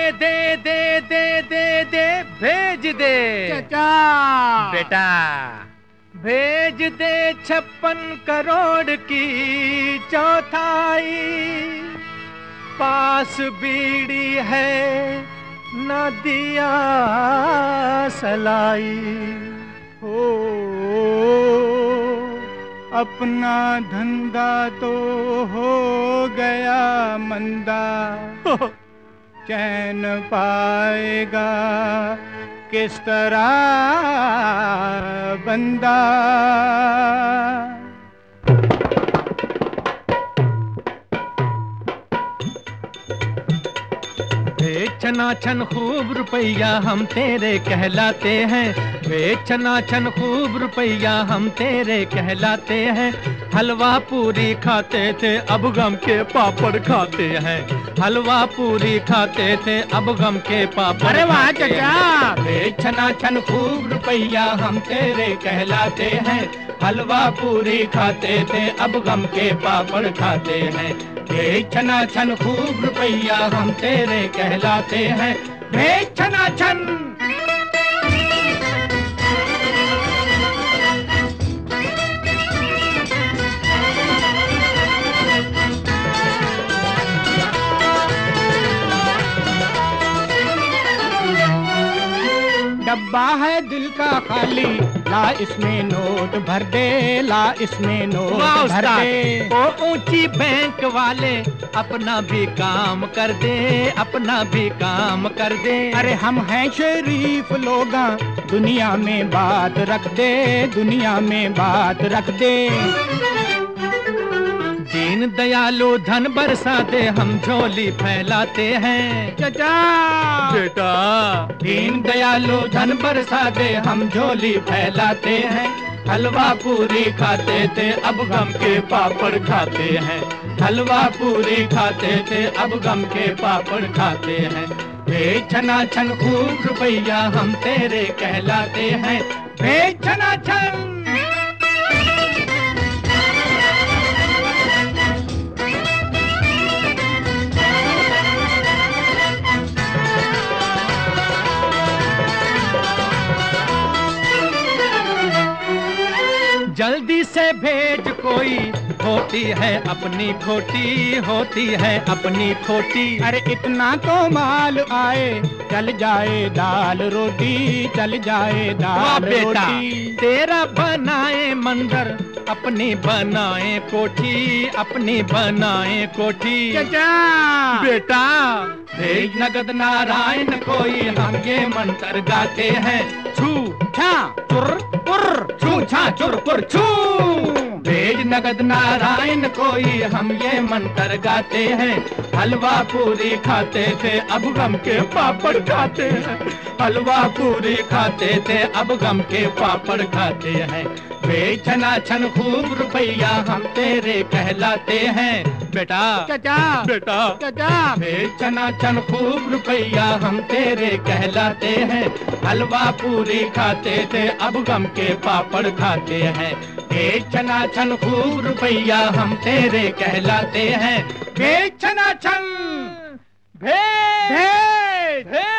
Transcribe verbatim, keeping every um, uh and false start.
दे दे दे दे दे भेज दे चाचा। बेटा भेज दे छप्पन करोड़ की चौथाई, पास बीड़ी है न दिया सलाई। हो अपना धंधा तो हो गया मंदा, चैन पाएगा किस तरह बंदा। छना छन खूब रुपया हम तेरे कहलाते हैं, बेचना छन खूब रुपया हम तेरे कहलाते हैं। हलवा पूरी खाते थे अब गम के पापड़ खाते हैं, हलवा पूरी खाते थे अब गम के पापड़। अरे वाह चाचा। बेचना छन खूब रुपया हम तेरे कहलाते हैं, हलवा पूरी खाते थे अब गम के पापड़ खाते हैं। बेचना छन खूब रुपया हम तेरे कहलाते हैं, बेचना छन। डब्बा है दिल का खाली, ला इसमें नोट भर दे, ला इसमें नोट भर दे। ओ ऊंची बैंक वाले अपना भी काम कर दे, अपना भी काम कर दे। अरे हम हैं शरीफ लोगा, दुनिया में बात रख दे, दुनिया में बात रख दे। दीन दयालु धन बरसाते हम झोली फैलाते हैं चाचा। बेटा दीन दयालु धन बरसाते हम झोली फैलाते हैं। हलवा पूरी खाते थे अब गम के पापड़ खाते हैं, हलवा पूरी खाते थे अब गम के पापड़ खाते हैं। बेचना छन खूब रुपया हम तेरे कहलाते हैं, बेचना छन। जल्दी से भेज कोई, होती है अपनी खोटी, होती है अपनी खोटी। अरे इतना तो माल आए, चल जाए दाल रोटी, चल जाए दाल बेटा रोटी। तेरा बनाए मंदिर अपनी बनाए कोठी, अपनी बनाए कोठी। चाचा बेटा भेज नगद नारायण कोई, हम ये मंत्र गाते हैं। छू छा चुर पुर, छू छा चुर पुर छू। भेज नगद नारायण कोई, हम ये मंत्र गाते हैं। हलवा पूरी खाते थे अब गम के पापड़ खाते हैं, हलवा पूरी खाते थे अब गम के पापड़ खाते हैं। बेचना छन खूब रुपया हम तेरे कहलाते हैं। बेटा चाचा बेटा चाचा। बेचना छन खूब रुपया हम तेरे कहलाते हैं, हलवा पूरी खाते थे अब गम के पापड़ खाते हैं। बेचना छन खूब रुपया हम तेरे कहलाते हैं, बेचना छन। भेज भेज